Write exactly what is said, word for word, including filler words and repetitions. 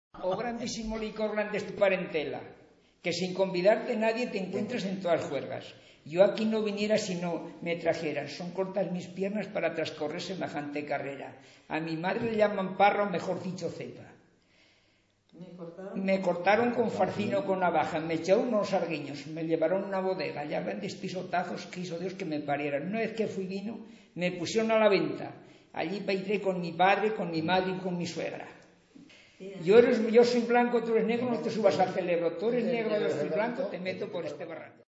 O grandísimo licor de tu parentela, que sin convidarte nadie te encuentras en todas juergas. Yo aquí no viniera si no me trajeras. Son cortas mis piernas para transcorrer semejante carrera. A mi madre le llaman parra o mejor dicho cepa. Me cortaron, me cortaron con farcino con navaja, me echaron unos arguiños, me llevaron a una bodega, ya grandes pisotazos quiso Dios que me parieran. Una vez que fui vino, me pusieron a la venta. Allí peité con mi padre, con mi madre y con mi suegra. Yo, eres, yo soy blanco, tú eres negro, no te subas al celebro. Tú eres negro, yo soy blanco, te meto por este barranco.